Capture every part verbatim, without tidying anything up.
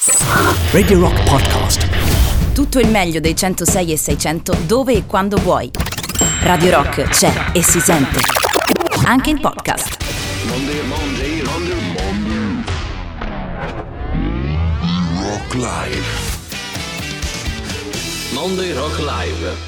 Radio Rock Podcast. Tutto il meglio dei centosei e seicento dove e quando vuoi. Radio Rock c'è e si sente. Anche in podcast. Monday, Monday, Monday, Monday. Rock Live. Monday Rock Live.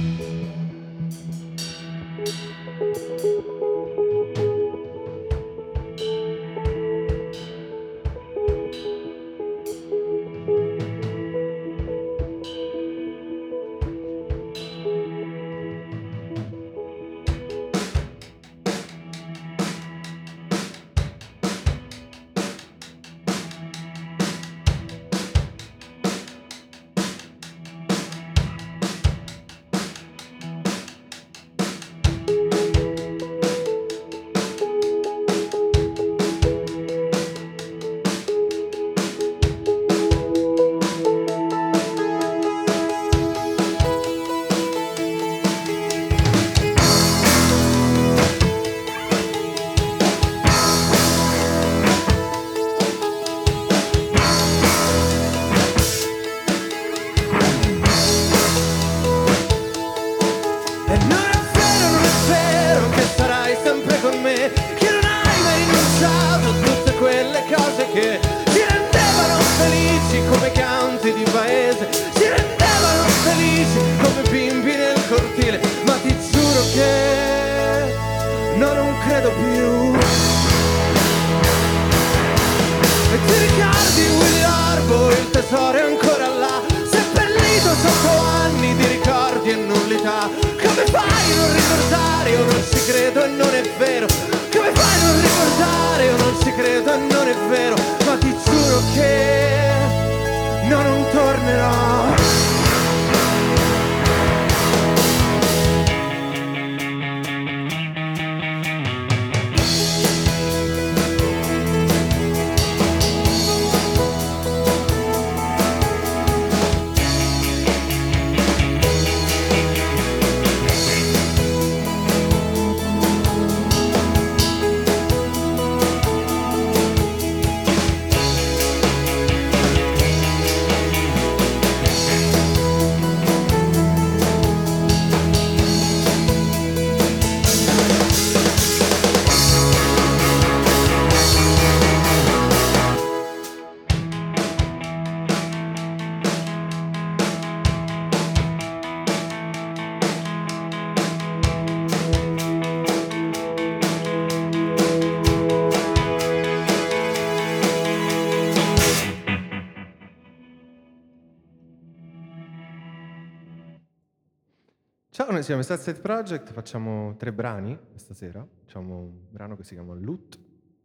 Ciao, noi siamo i Sunset Project, facciamo tre brani questa sera. Facciamo un brano che si chiama Loot,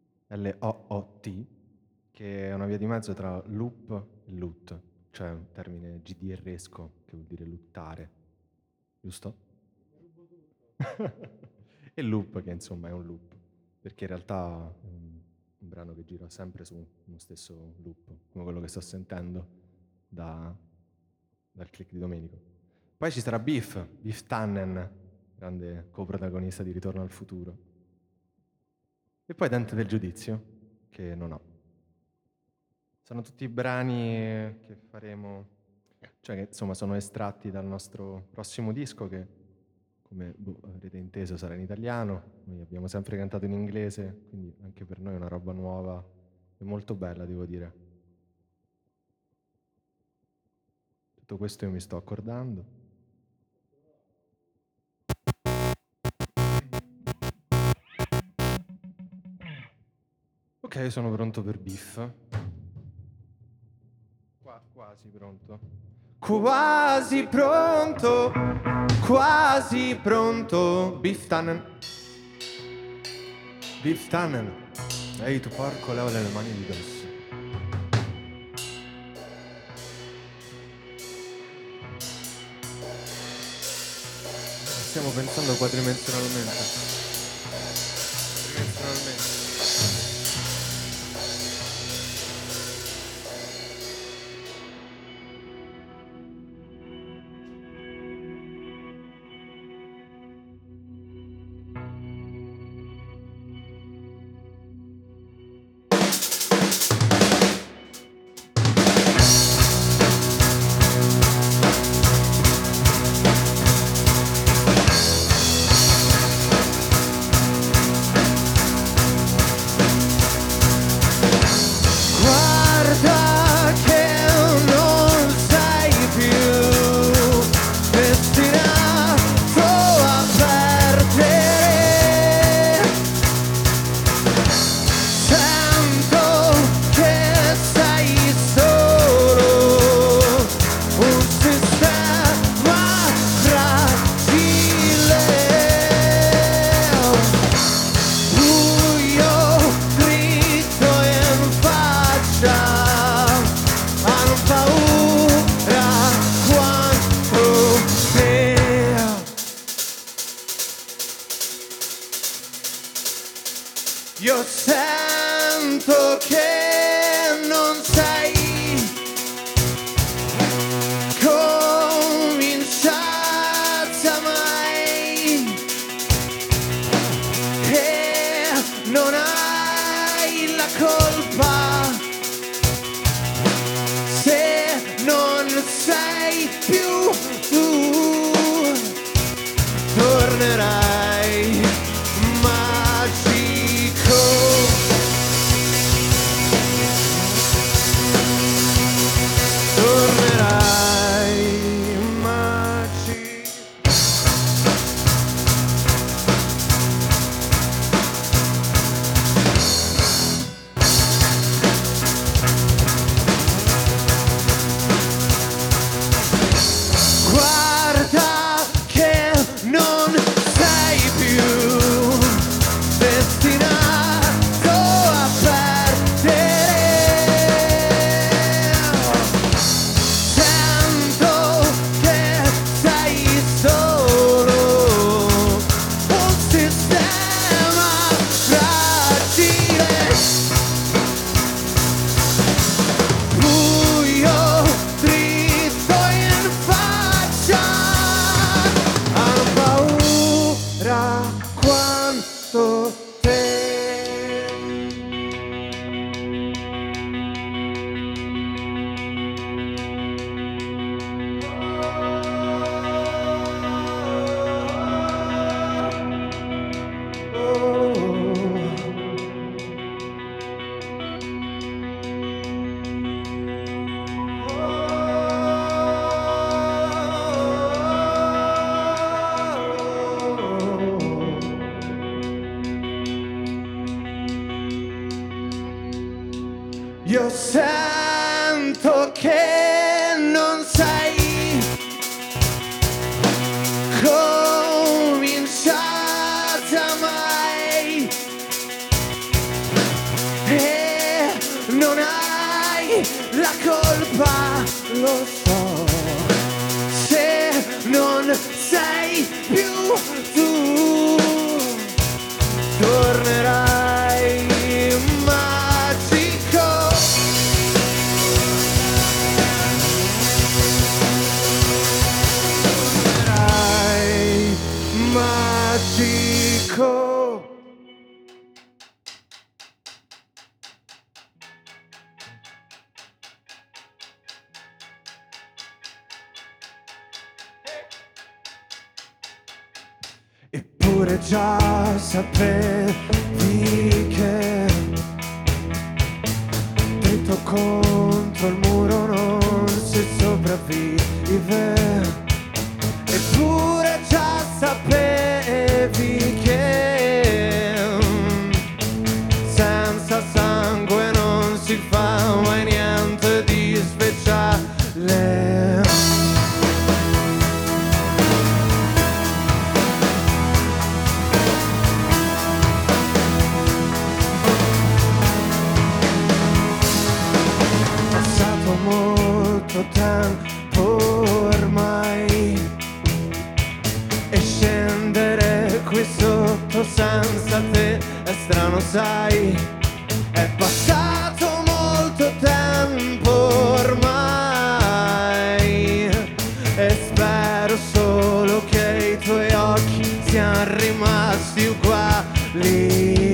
L O O T, che è una via di mezzo tra loop e loot, cioè un termine G D R-esco che vuol dire luttare, giusto? E loop, che insomma è un loop, perché in realtà è un, un brano che gira sempre su uno stesso loop, come quello che sto sentendo da, dal click di Domenico. Poi ci sarà Biff, Biff Tannen, grande coprotagonista di Ritorno al futuro. E poi Dente del giudizio, che non ho. Sono tutti brani che faremo, cioè che insomma sono estratti dal nostro prossimo disco che, come boh, avrete inteso, sarà in italiano. Noi abbiamo sempre cantato in inglese, quindi anche per noi è una roba nuova e molto bella, devo dire. Tutto questo io mi sto accordando. Ok, sono pronto per Biff. Qua, quasi pronto. Quasi pronto, quasi pronto. Biff Tannen. Biff Tannen. Ehi tu porco, levale le mani di dosso. Stiamo pensando quadridimensionalmente. Tridimensionalmente. che non sei cominciata mai e non hai la colpa, lo so, se non sei più tu, tornerai magico. Tornerai magico. Eppure già sapevi che dritto contro il muro non si sopravvive. Eppure già sapevi che senza sangue non si fa mai niente di speciale. Molto tempo ormai e scendere qui sotto senza te è strano, sai, è passato molto tempo ormai e spero solo che i tuoi occhi siano rimasti uguali.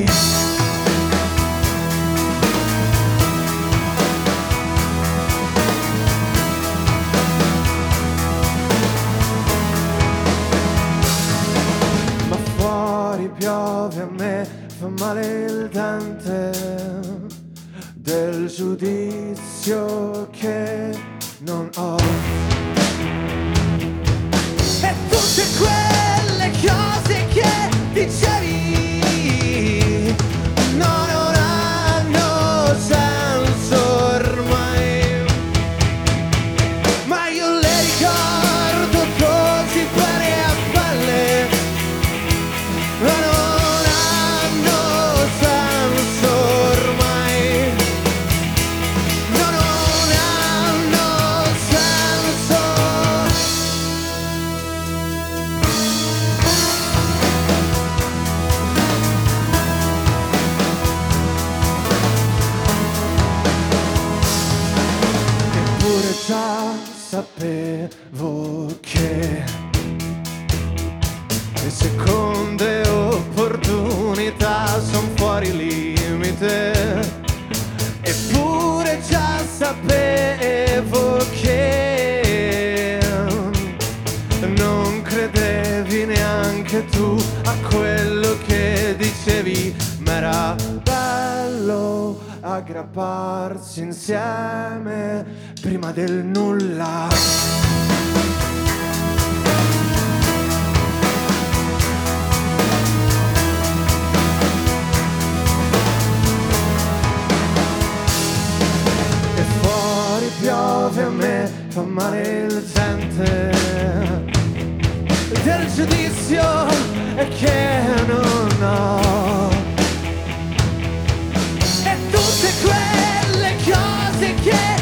Piove, a me fa male il dente del giudizio che non ho. E tutte quelle cose che dicevi no, non hanno senso ormai, ma io le ricordo così bene a pelle. Ma non hanno senso ormai, no, non hanno senso. Eppure già sapevo che le seconde opportunità son fuori limite. Eppure già sapevo che non credevi neanche tu a quello che dicevi, ma era bello aggrapparsi insieme prima del nulla. Piove, a me fa male il dente del giudizio e che non ho. E tutte quelle cose che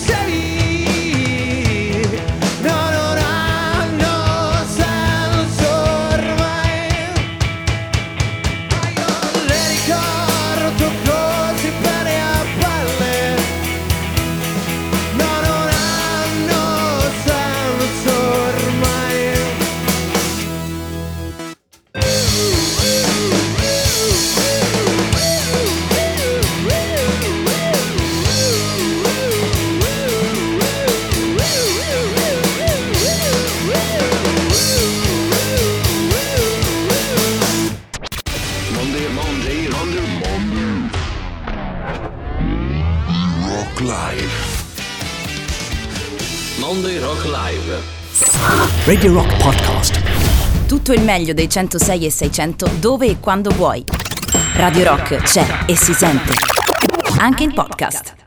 dicevi no, non hanno senso ormai, ma io le ricordo così bene a palle. Monday Rock Live. Radio Rock Podcast. Tutto il meglio dei centosei e seicento dove e quando vuoi. Radio Rock c'è e si sente. Anche in podcast.